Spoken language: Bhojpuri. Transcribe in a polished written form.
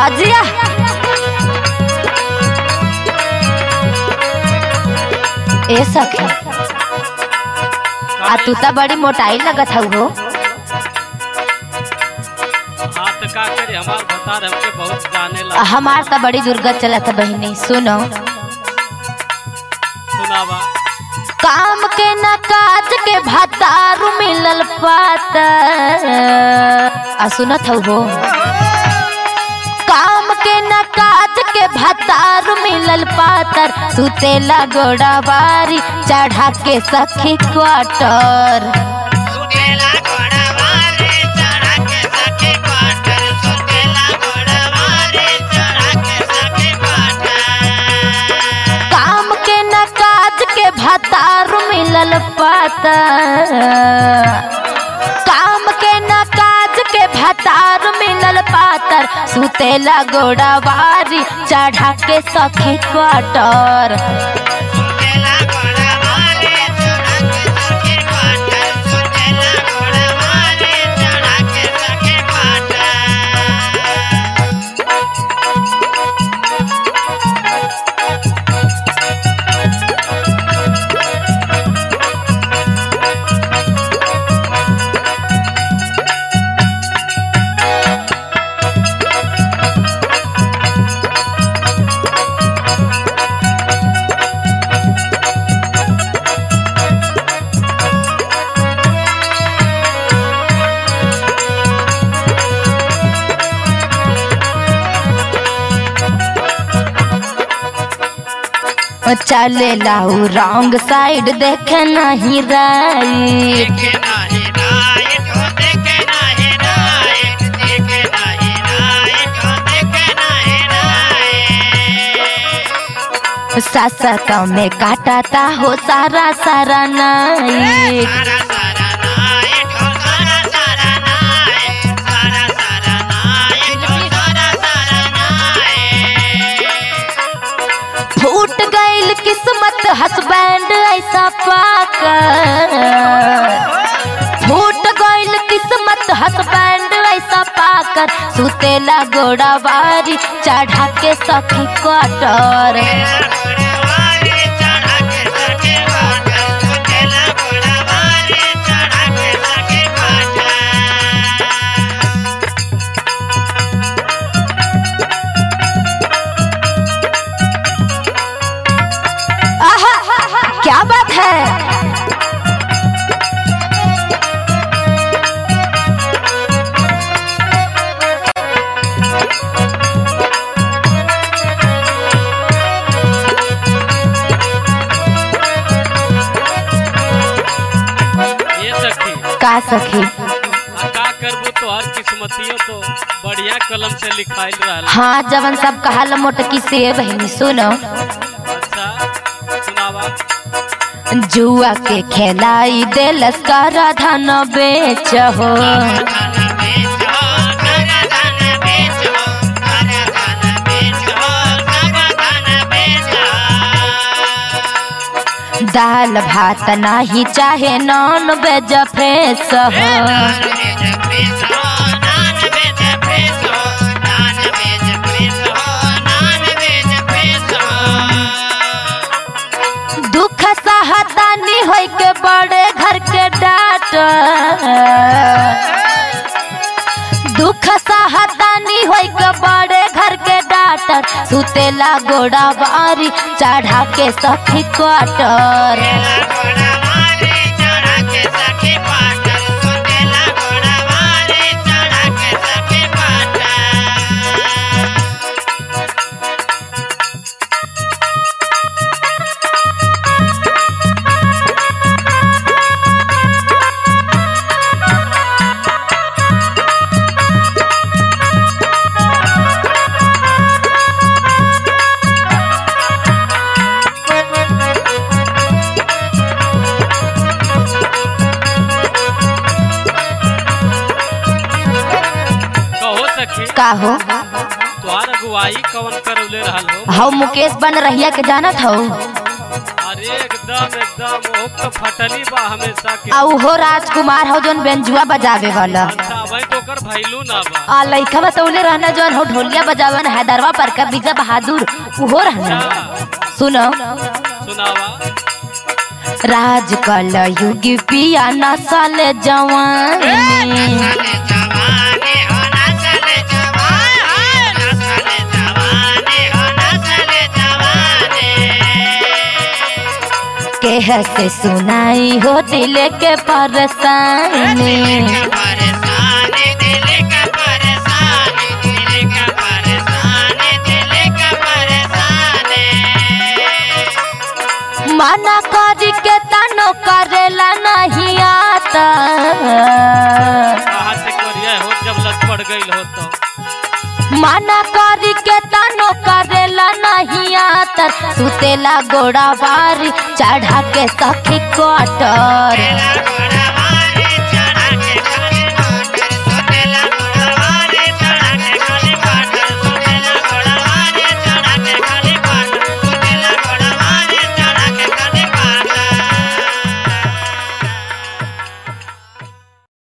अजिया ए सखी आ तू तो बड़ी मोटाई लगत हो। हाँ तो का करे हमार बता हमके बहुत जाने लगा। हमार तो बड़ी दुर्गत चलत बहिनी। सुनो सुनावा। काम के न काज के भतारू मिलल पातर। आ सुनत हो काम के न काज के भतारू मिलल पातर। सुतेला गोड़ा बारी चढ़ा के सखी क्वार्टर। काम के न काज के भतारू मिलल पातर। काम के न काज के भतारू मिलल पातर। सुतेला गोड़ा बारी चढ़ा के सखी क्वार्टर। चले लाऊ रॉन्ग साइड देखे नहीं राइट। सासा में काटाता हो सारा सारा नाइट। फूट गईल किस्मत हस्बैंड ऐसा पाकर। फूट गईल किस्मत हस्बैंड ऐसा पाकर। सुतेला गोड़ा बारी चढ़ा के सखी क्वार्टर। क्या बात है। ये सखी का सखी का करबो तो हर किस्मतियों तो बढ़िया कलम से लिखाइल रहल। हाँ जवन सब कहल मोटकी से बहनी। सुनो अच्छा सुनावा। जुआ के खेलाई देलस करा धन बेच हो। दाल भात नाही चाहे नॉन वेज फ्रेश हो। दुख सहतानी होई के बड़े घर के डाटर। दुख सहतानी होई के बड़े घर के डाटर। सुतेला गोड़ा बारी चढ़ा के सखी क्वार्टर। का हो तुम्हार अगुवाई कौन करौले रहल हो। हाउ मुकेश बन रहिया के जानत हो। अरे एकदम एकदम वो तो फटनी बा हमेशा के। आ उहो राजकुमार हो जोन बेंजुआ बजावे वाला। अच्छा भाई तो कर भइलू ना बा। आ लइका बतौले रहना जोन हो ढोलिया बजावन हैदरवा पर का बीजा बहादुर उहो रहना। सुनो सुनावा। राज कल युगी पिया नसल जवानी केह से सुनाई हो दिल के परेशानी। मना करी के तनो करेला नहीं आता। कहाँ से करिया हो जब लत पड़ गई हो तो। मना करी के तनो करेला नहीं आता। सुतेला गोड़ा बारी चढ़ा के सखी कटर।